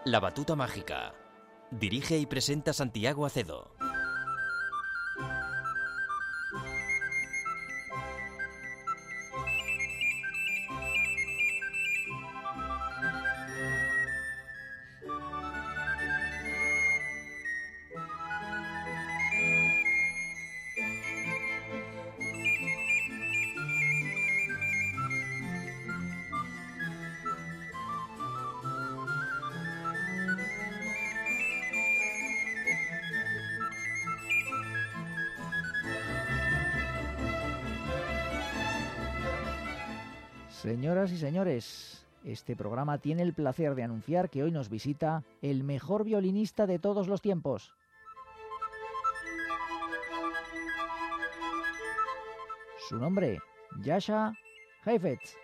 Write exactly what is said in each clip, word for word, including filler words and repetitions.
La batuta mágica. Dirige y presenta Santiago Acedo. Señoras y señores, este programa tiene el placer de anunciar que hoy nos visita el mejor violinista de todos los tiempos. Su nombre, Jascha Heifetz.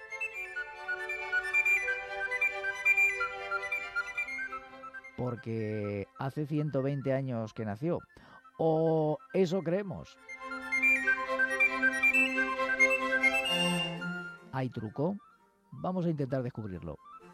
Porque hace ciento veinte años que nació, o eso creemos. ¿Hay truco? Vamos a intentar descubrirlo.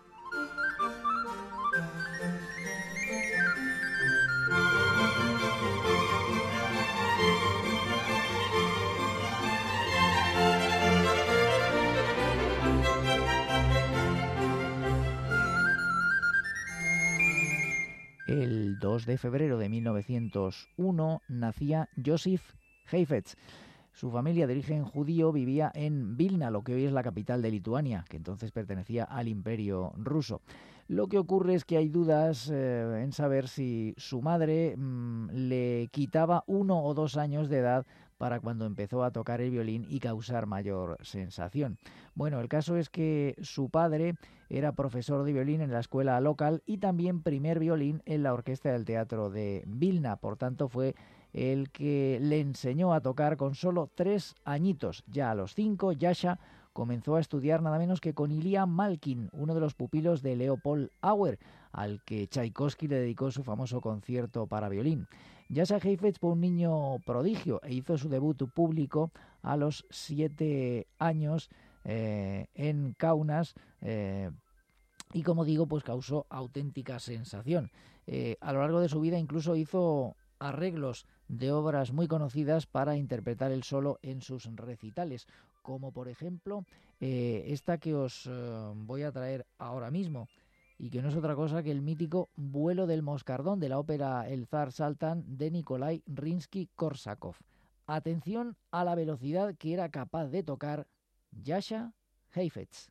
El dos de febrero de mil novecientos uno nacía Joseph Heifetz. Su familia de origen judío vivía en Vilna, lo que hoy es la capital de Lituania, que entonces pertenecía al Imperio ruso. Lo que ocurre es que hay dudas eh, en saber si su madre mmm, le quitaba uno o dos años de edad para cuando empezó a tocar el violín y causar mayor sensación. Bueno, el caso es que su padre era profesor de violín en la escuela local y también primer violín en la orquesta del teatro de Vilna. Por tanto, fue el que le enseñó a tocar con solo tres añitos. Ya a los cinco, Jascha comenzó a estudiar nada menos que con Ilya Malkin, uno de los pupilos de Leopold Auer, al que Tchaikovsky le dedicó su famoso concierto para violín. Jascha Heifetz fue un niño prodigio e hizo su debut público a los siete años eh, en Kaunas, eh, y como digo, pues causó auténtica sensación. Eh, a lo largo de su vida incluso hizo arreglos de obras muy conocidas para interpretar el solo en sus recitales, como por ejemplo eh, esta que os eh, voy a traer ahora mismo, y que no es otra cosa que el mítico Vuelo del Moscardón de la ópera El Zar Saltan de Nikolai Rimsky-Korsakov. Atención a la velocidad que era capaz de tocar Jascha Heifetz.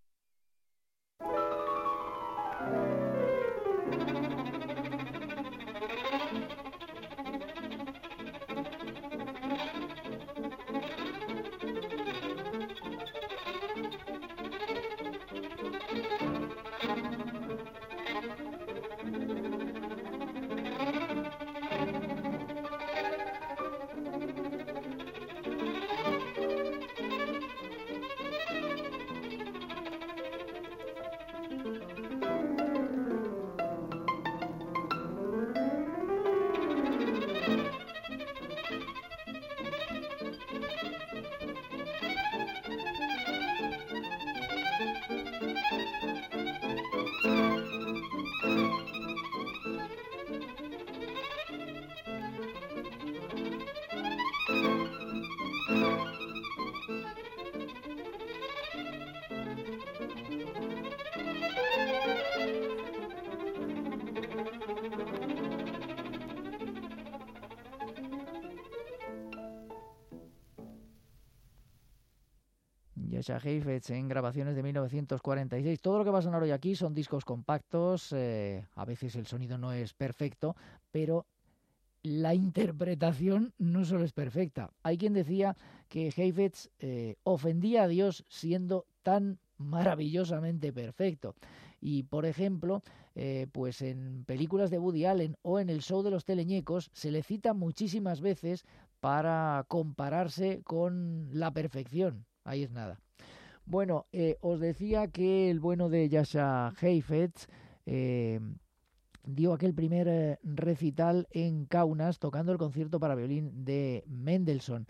Jascha Heifetz en grabaciones de mil novecientos cuarenta y seis. Todo lo que va a sonar hoy aquí son discos compactos, eh, a veces el sonido no es perfecto, pero la interpretación no solo es perfecta. Hay quien decía que Heifetz eh, ofendía a Dios siendo tan maravillosamente perfecto. Y, por ejemplo, eh, pues en películas de Woody Allen o en el show de los teleñecos se le cita muchísimas veces para compararse con la perfección. Ahí es nada. Bueno, eh, os decía que el bueno de Jascha Heifetz eh, dio aquel primer eh, recital en Kaunas tocando el concierto para violín de Mendelssohn.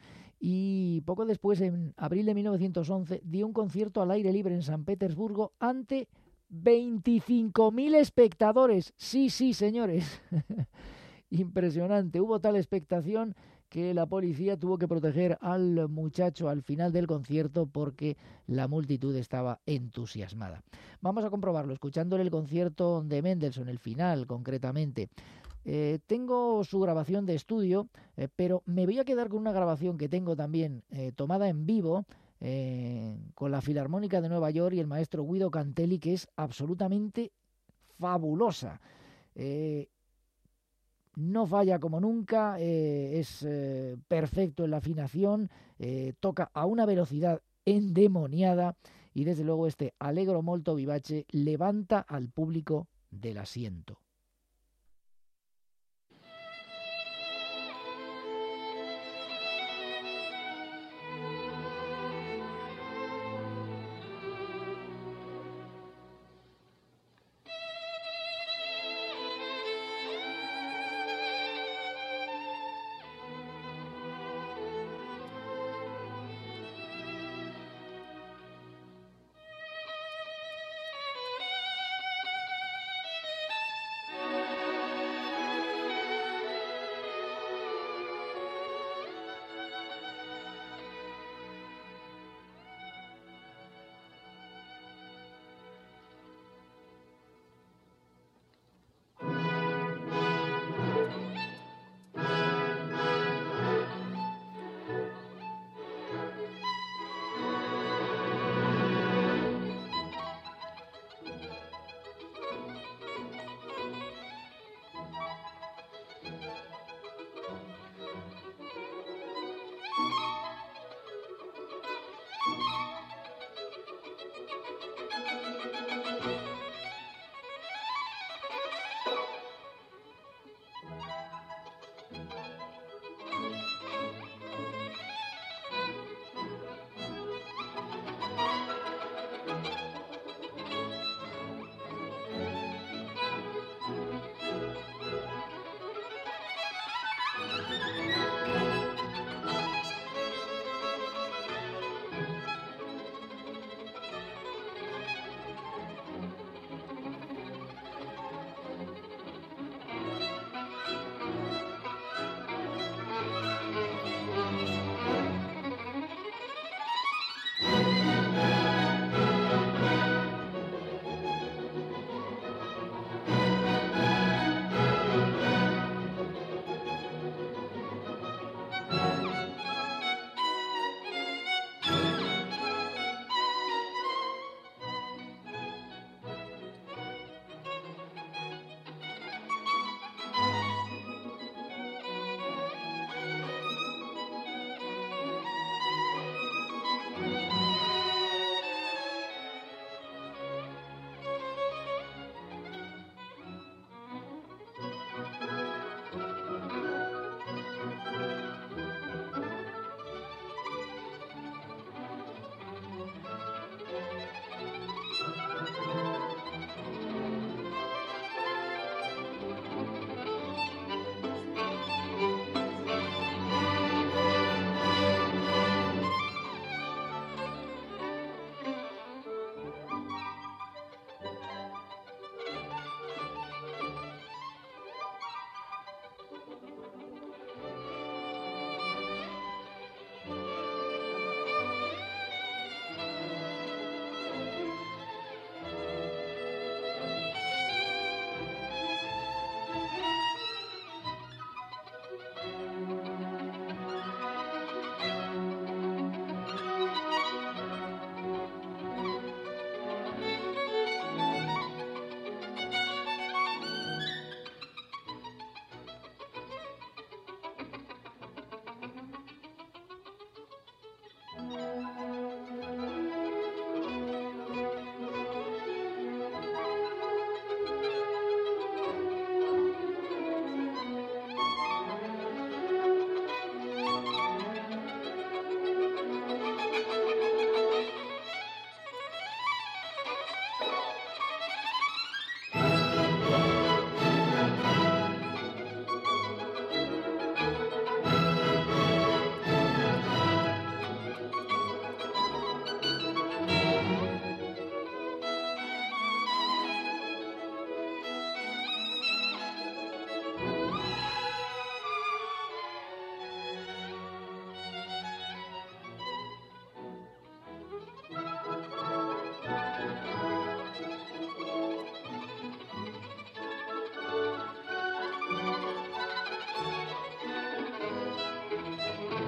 Y poco después, en abril de mil novecientos once, dio un concierto al aire libre en San Petersburgo ante veinticinco mil espectadores. Sí, sí, señores. Impresionante. Hubo tal expectación que la policía tuvo que proteger al muchacho al final del concierto porque la multitud estaba entusiasmada. Vamos a comprobarlo escuchándole el concierto de Mendelssohn, el final concretamente. Eh, tengo su grabación de estudio, eh, pero me voy a quedar con una grabación que tengo también eh, tomada en vivo eh, con la Filarmónica de Nueva York y el maestro Guido Cantelli, que es absolutamente fabulosa. Eh, No falla como nunca, eh, es eh, perfecto en la afinación, eh, toca a una velocidad endemoniada y desde luego este Allegro molto vivace levanta al público del asiento.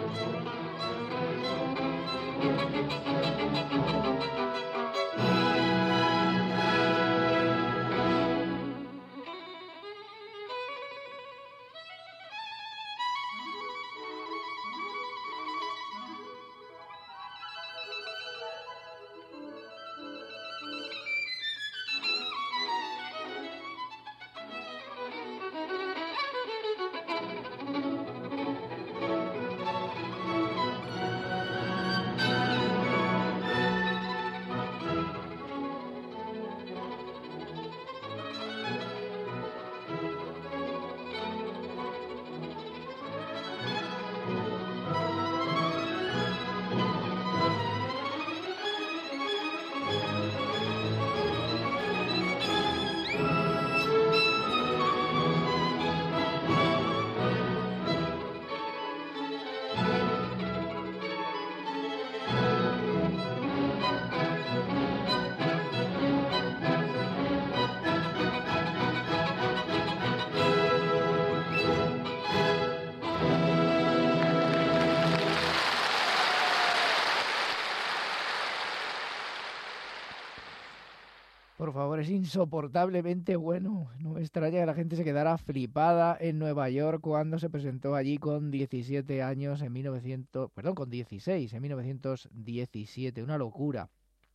Por favor, es insoportablemente bueno. No me extraña que la gente se quedara flipada en Nueva York cuando se presentó allí con diecisiete años en mil novecientos, perdón, con dieciséis en mil novecientos diecisiete. Una locura.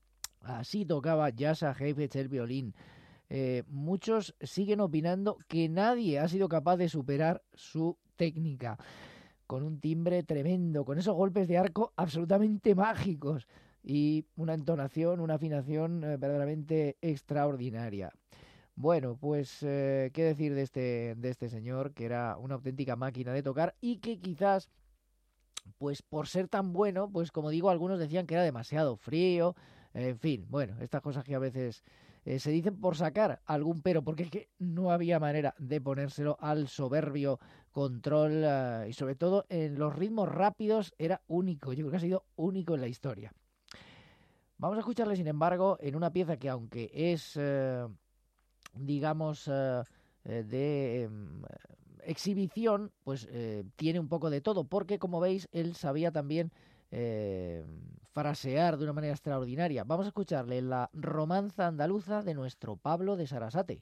Así tocaba Jascha Heifetz el violín. Eh, muchos siguen opinando que nadie ha sido capaz de superar su técnica. Con un timbre tremendo, con esos golpes de arco absolutamente mágicos. Y una entonación, una afinación eh, verdaderamente extraordinaria. Bueno, pues eh, qué decir de este, de este señor, que era una auténtica máquina de tocar y que quizás, pues por ser tan bueno, pues como digo, algunos decían que era demasiado frío, eh, en fin, bueno, estas cosas que a veces eh, se dicen por sacar algún pero, porque es que no había manera de ponérselo al soberbio control eh, y sobre todo en los ritmos rápidos era único, yo creo que ha sido único en la historia. Vamos a escucharle, sin embargo, en una pieza que aunque es, eh, digamos, eh, de eh, exhibición, pues eh, tiene un poco de todo, porque como veis, él sabía también eh, frasear de una manera extraordinaria. Vamos a escucharle la romanza andaluza de nuestro Pablo de Sarasate.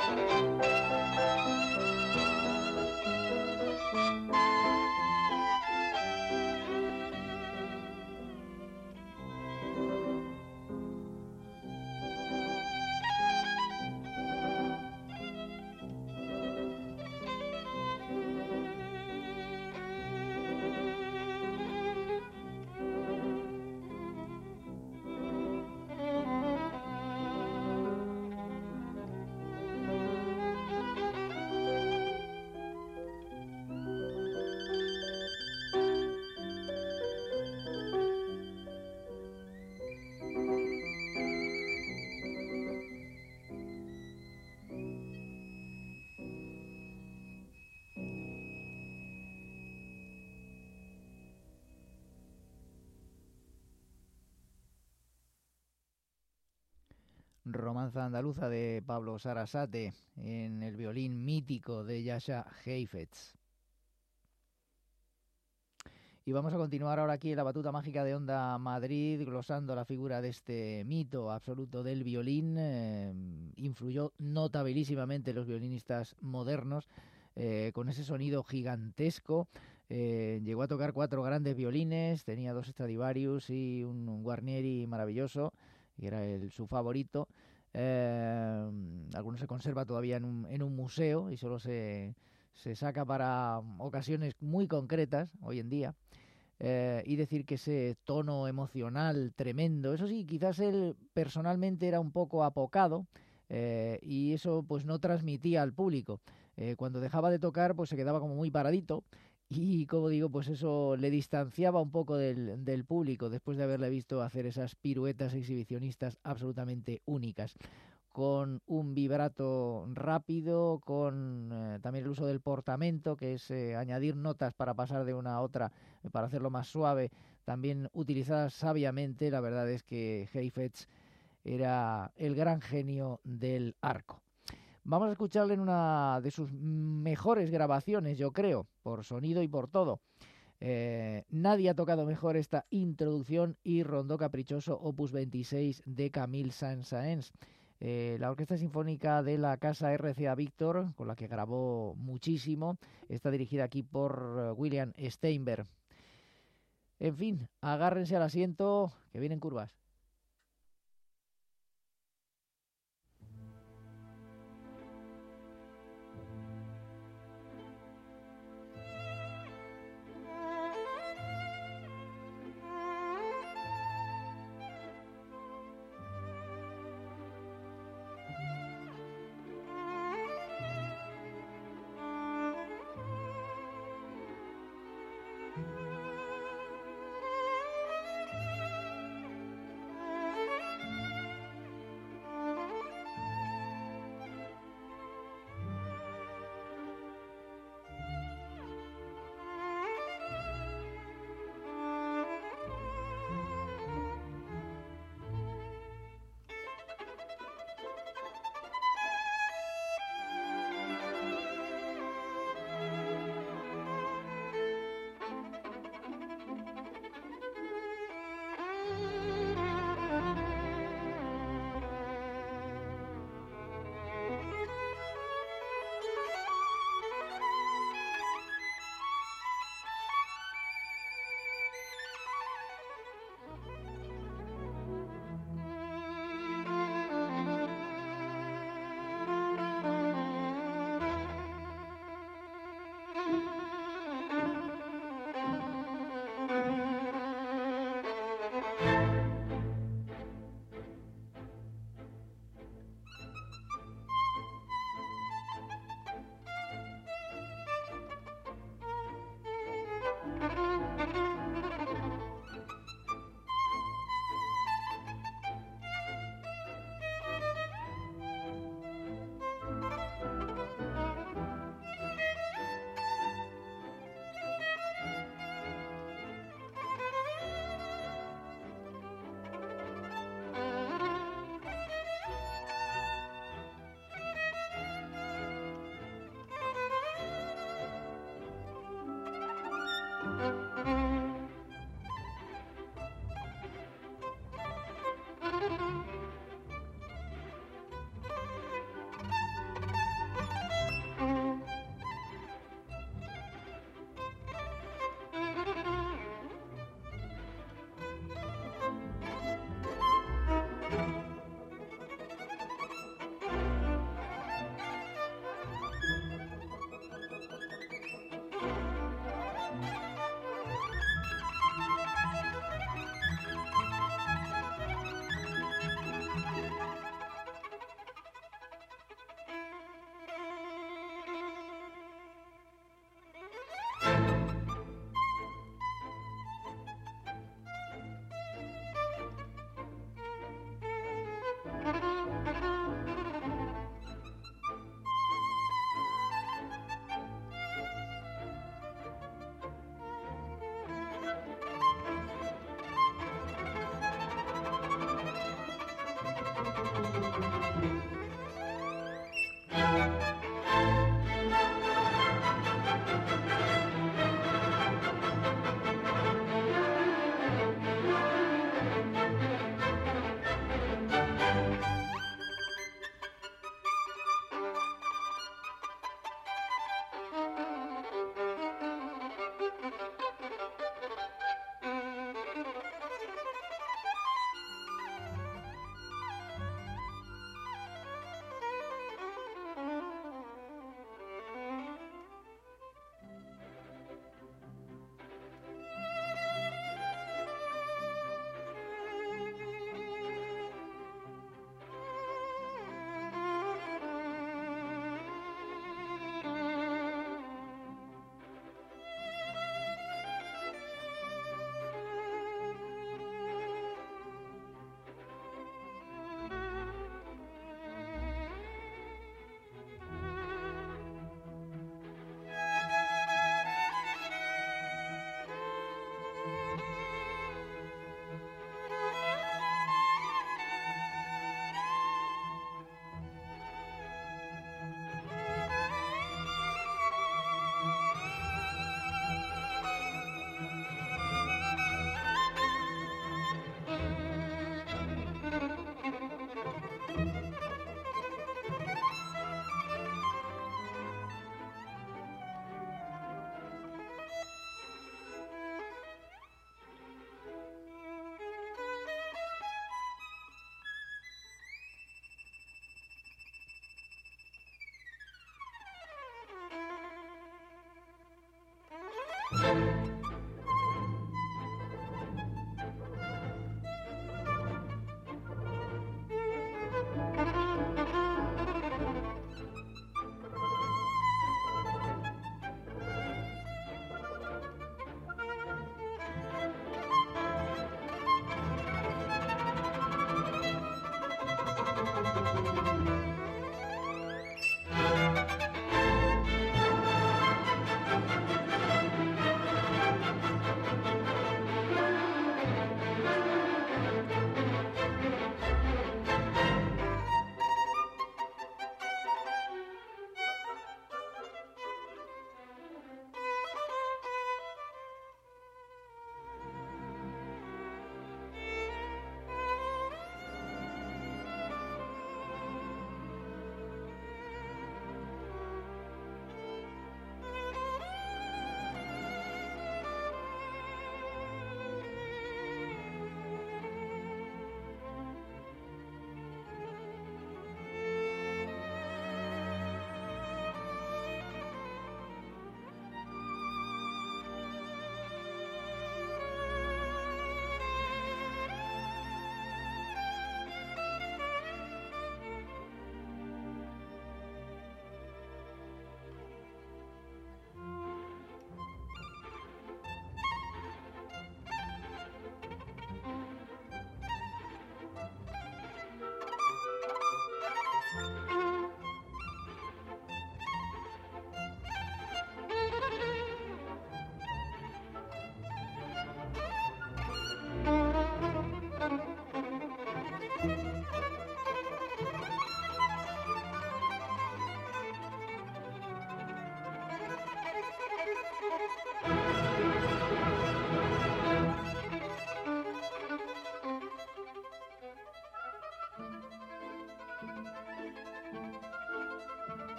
Romanza andaluza de Pablo Sarasate en el violín mítico de Jascha Heifetz. Y vamos a continuar ahora aquí en la batuta mágica de Onda Madrid, glosando la figura de este mito absoluto del violín. Eh, influyó notabilísimamente en los violinistas modernos, eh, con ese sonido gigantesco. Eh, llegó a tocar cuatro grandes violines, tenía dos Stradivarius y un, un Guarnieri maravilloso, que era el, su favorito. Eh, algunos se conserva todavía en un, en un museo y solo se, se saca para ocasiones muy concretas hoy en día. Eh, y decir que ese tono emocional tremendo, eso sí, quizás él personalmente era un poco apocado, eh, y eso pues no transmitía al público. Eh, cuando dejaba de tocar pues se quedaba como muy paradito y, como digo, pues eso le distanciaba un poco del, del público después de haberle visto hacer esas piruetas exhibicionistas absolutamente únicas, con un vibrato rápido, con eh, también el uso del portamento, que es eh, añadir notas para pasar de una a otra, eh, para hacerlo más suave, también utilizadas sabiamente. La verdad es que Heifetz era el gran genio del arco. Vamos a escucharle en una de sus mejores grabaciones, yo creo, por sonido y por todo. Eh, nadie ha tocado mejor esta introducción y rondó caprichoso opus veintiséis de Camille Saint-Saëns. Eh, la Orquesta Sinfónica de la Casa R C A Víctor, con la que grabó muchísimo, está dirigida aquí por William Steinberg. En fin, agárrense al asiento, que vienen curvas.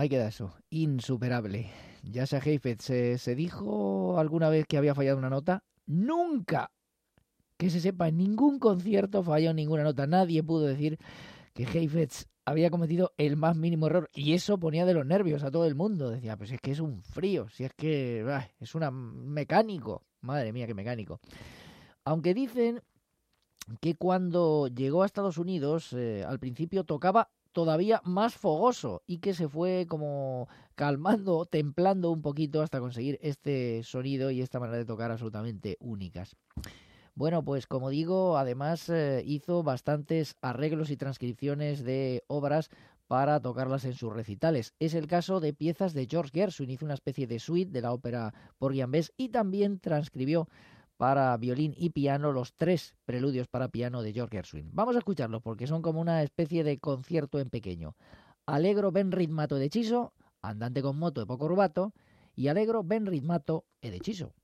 ahí queda eso, insuperable. Jascha Heifetz, ¿se, ¿se dijo alguna vez que había fallado una nota? ¡Nunca! Que se sepa, en ningún concierto falló ninguna nota. Nadie pudo decir que Heifetz había cometido el más mínimo error. Y eso ponía de los nervios a todo el mundo. Decía, pues es que es un frío, si es que bah, es un mecánico. Madre mía, qué mecánico. Aunque dicen que cuando llegó a Estados Unidos, eh, al principio tocaba todavía más fogoso y que se fue como calmando, templando un poquito hasta conseguir este sonido y esta manera de tocar absolutamente únicas. Bueno, pues como digo, además eh, hizo bastantes arreglos y transcripciones de obras para tocarlas en sus recitales. Es el caso de piezas de George Gershwin, hizo una especie de suite de la ópera Porgy and Bess y también transcribió para violín y piano los tres preludios para piano de George Gershwin. Vamos a escucharlos porque son como una especie de concierto en pequeño. Allegro ben ritmato ed deciso, andante con moto e poco rubato, y Allegro ben ritmato ed deciso.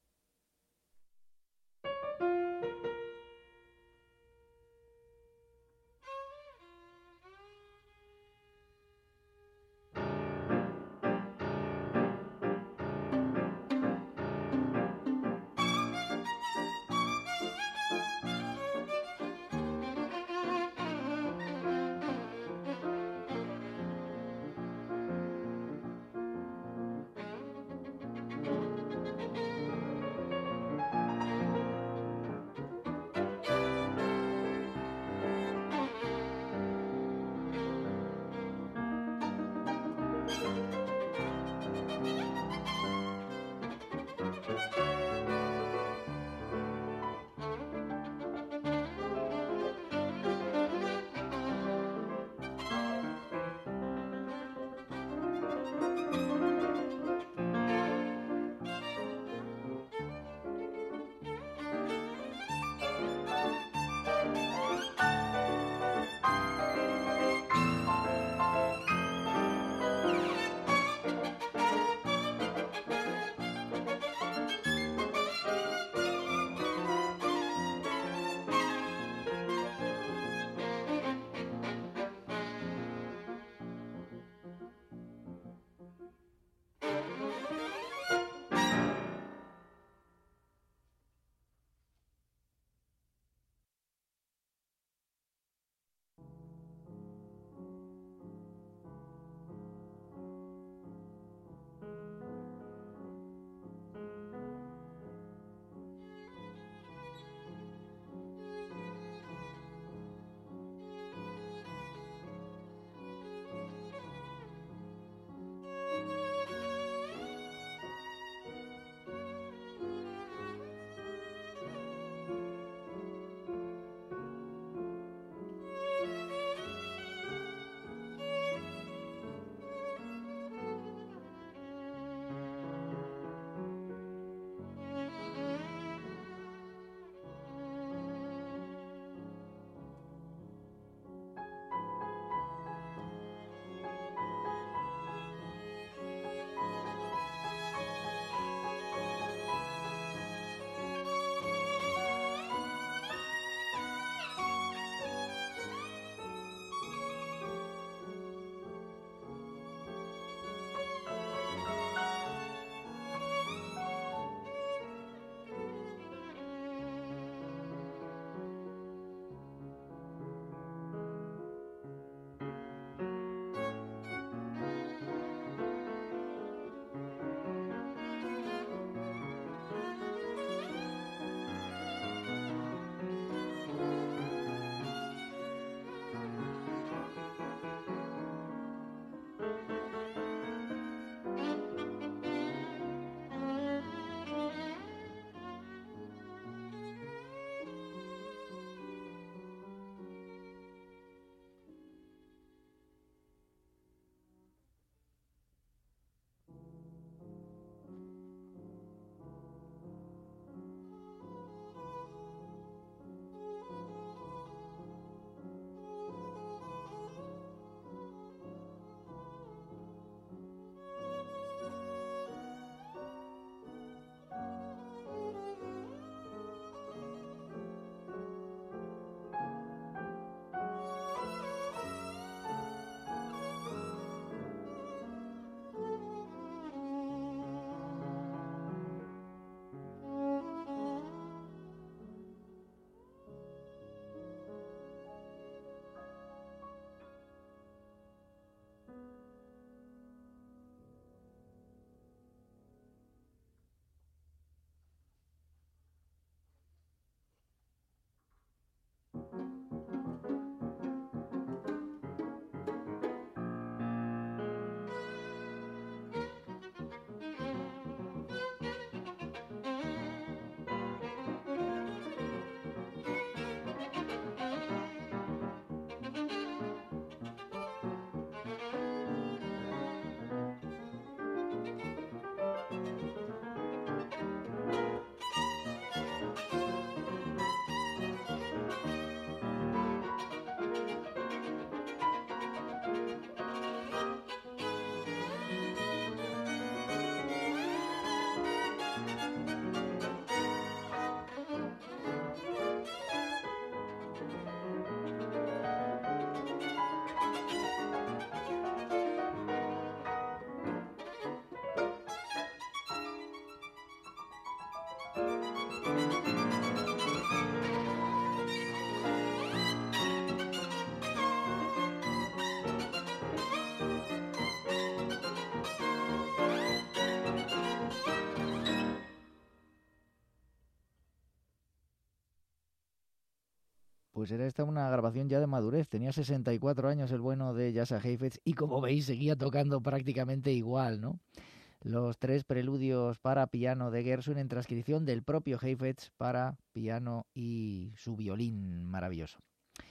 pues era esta una grabación ya de madurez. Tenía sesenta y cuatro años el bueno de Jascha Heifetz y, como veis, seguía tocando prácticamente igual, ¿no? Los tres preludios para piano de Gershwin en transcripción del propio Heifetz para piano y su violín maravilloso.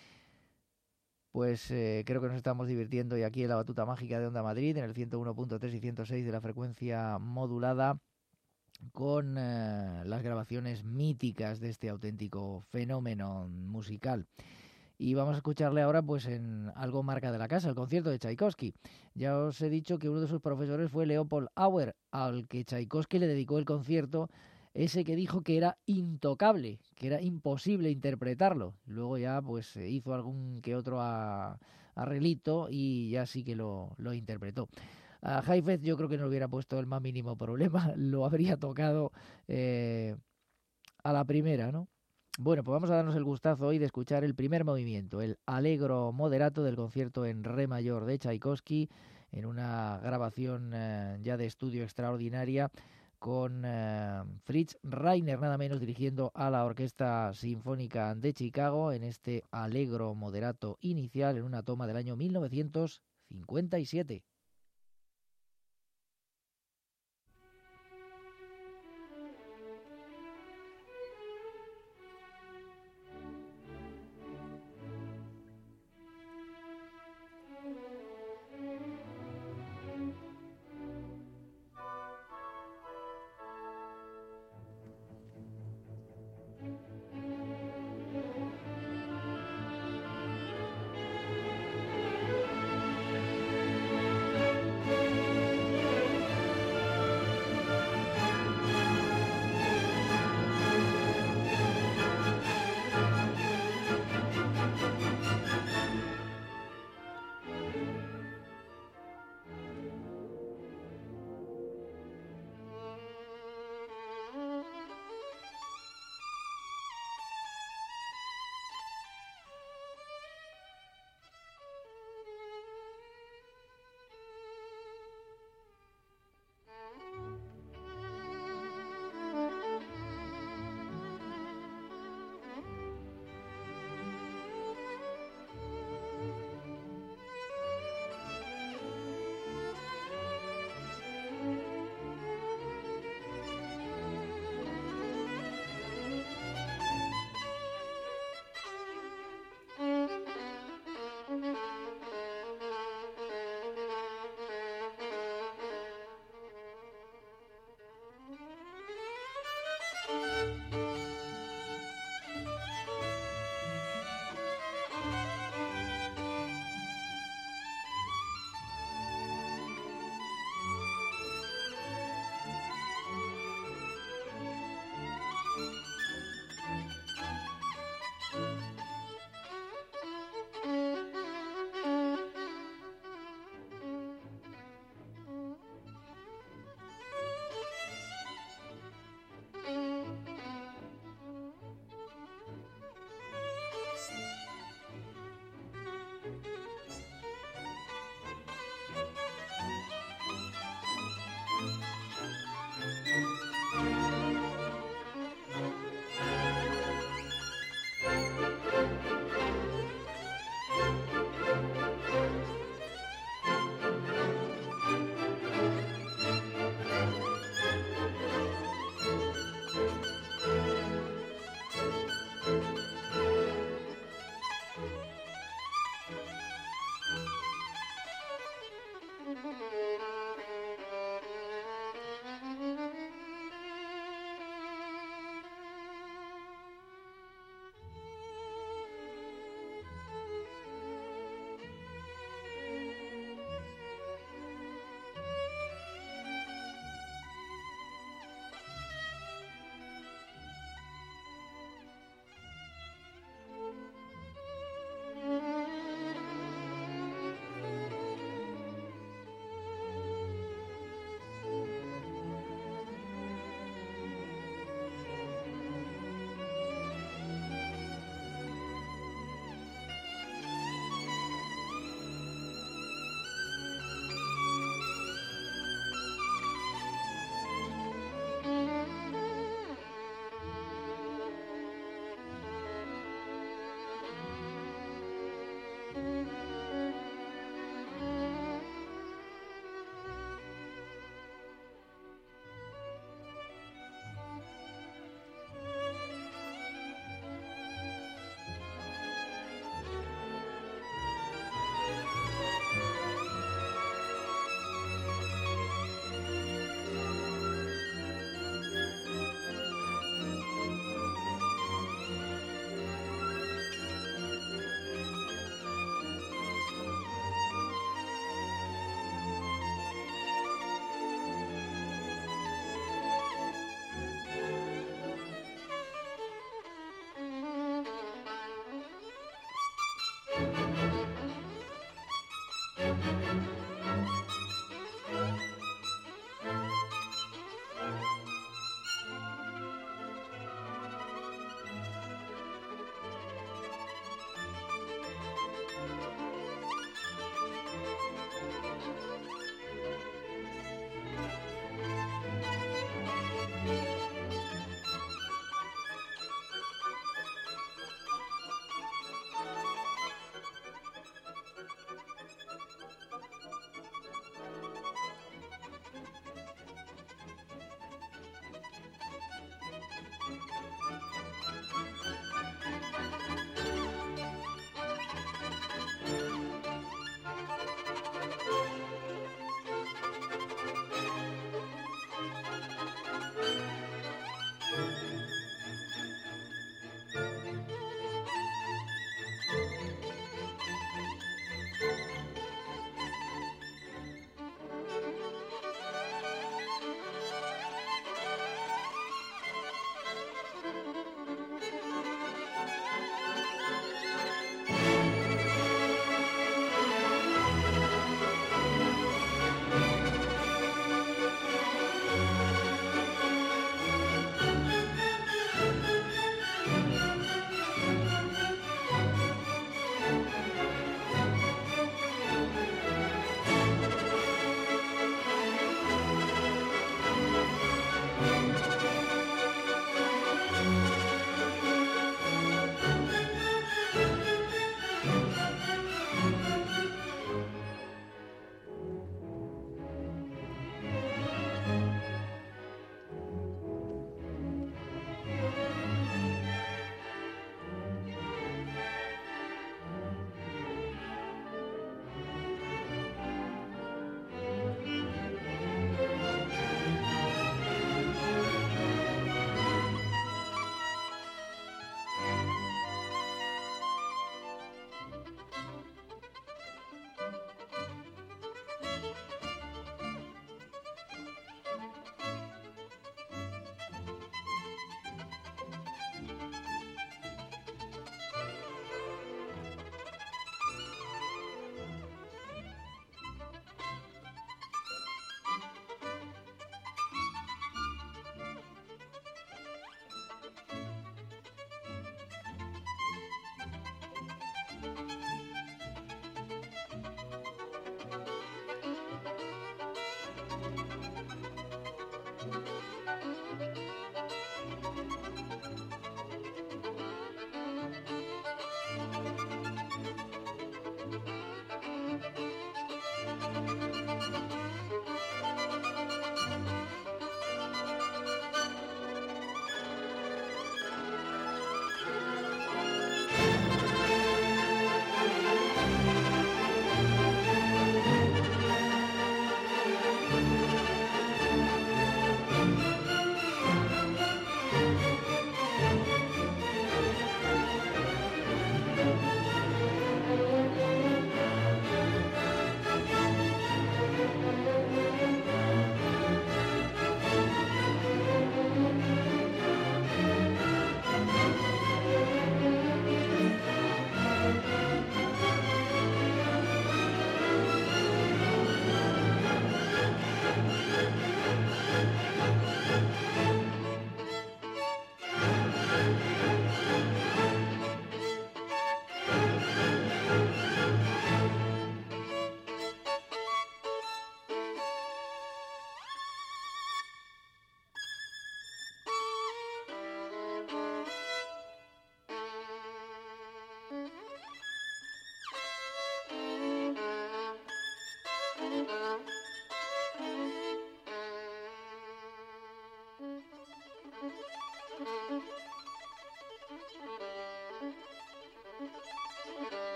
Pues eh, creo que nos estamos divirtiendo y aquí en la batuta mágica de Onda Madrid, en el ciento uno punto tres y ciento seis de la frecuencia modulada, con eh, las grabaciones míticas de este auténtico fenómeno musical. Y vamos a escucharle ahora pues en algo marca de la casa, el concierto de Tchaikovsky. Ya os he dicho que uno de sus profesores fue Leopold Auer, al que Tchaikovsky le dedicó el concierto ese que dijo que era intocable, que era imposible interpretarlo. Luego ya pues hizo algún que otro a, arreglito y ya sí que lo, lo interpretó. A Heifetz yo creo que no le hubiera puesto el más mínimo problema, lo habría tocado eh, a la primera, ¿no? Bueno, pues vamos a darnos el gustazo hoy de escuchar el primer movimiento, el Allegro moderato del concierto en re mayor de Tchaikovsky, en una grabación eh, ya de estudio extraordinaria, con eh, Fritz Reiner, nada menos, dirigiendo a la Orquesta Sinfónica de Chicago en este Allegro moderato inicial en una toma del año mil novecientos cincuenta y siete.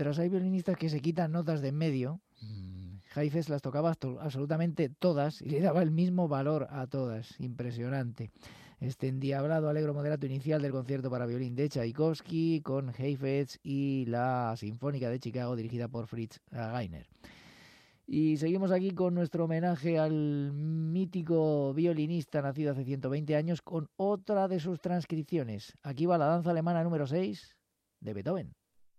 mientras hay violinistas que se quitan notas de en medio, Heifetz las tocaba absolutamente todas y le daba el mismo valor a todas. Impresionante. Este endiablado alegro moderato inicial del concierto para violín de Tchaikovsky con Heifetz y la Sinfónica de Chicago dirigida por Fritz Greiner. Y seguimos aquí con nuestro homenaje al mítico violinista nacido hace ciento veinte años con otra de sus transcripciones. Aquí va la danza alemana número seis de Beethoven.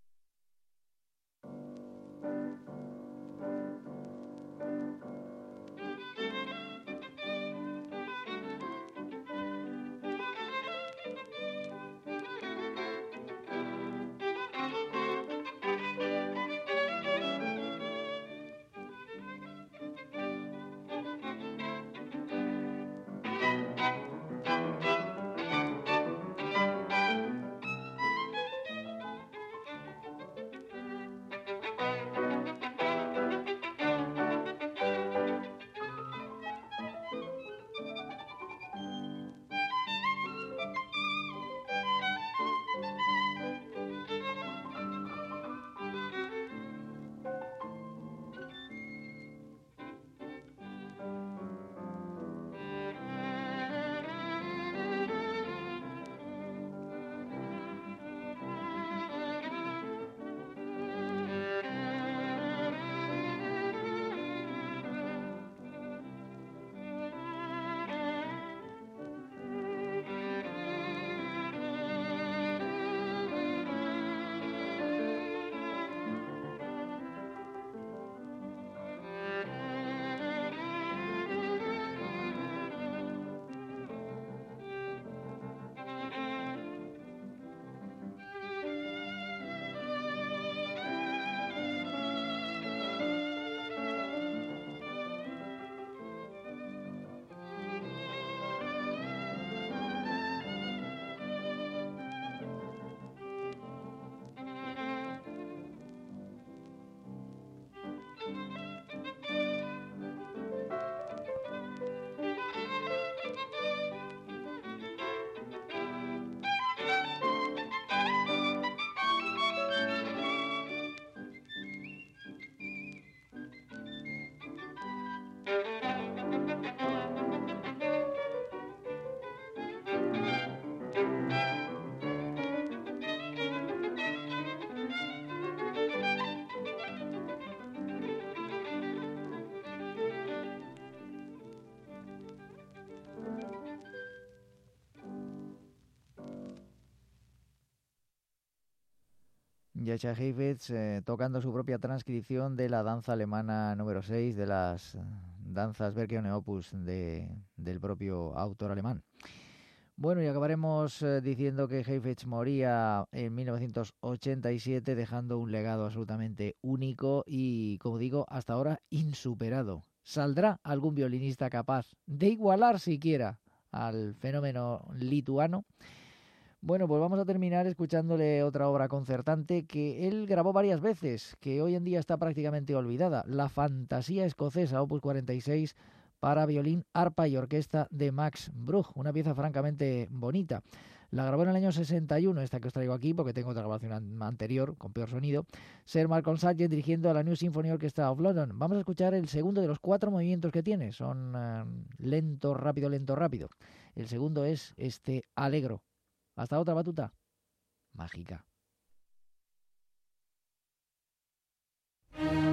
Jascha Heifetz eh, tocando su propia transcripción de la danza alemana número seis de las danzas Werke Opus de, del propio autor alemán. Bueno, y acabaremos eh, diciendo que Heifetz moría en mil novecientos ochenta y siete dejando un legado absolutamente único y, como digo, hasta ahora insuperado. ¿Saldrá algún violinista capaz de igualar siquiera al fenómeno lituano? Bueno, pues vamos a terminar escuchándole otra obra concertante que él grabó varias veces, que hoy en día está prácticamente olvidada, La Fantasía Escocesa, opus cuarenta y seis, para violín, arpa y orquesta de Max Bruch, una pieza francamente bonita. La grabó en el año sesenta y uno, esta que os traigo aquí, porque tengo otra grabación anterior, con peor sonido, Sir Malcolm Sargent dirigiendo a la New Symphony Orchestra of London. Vamos a escuchar el segundo de los cuatro movimientos que tiene, son uh, lento, rápido, lento, rápido. El segundo es este Allegro. Hasta otra batuta mágica.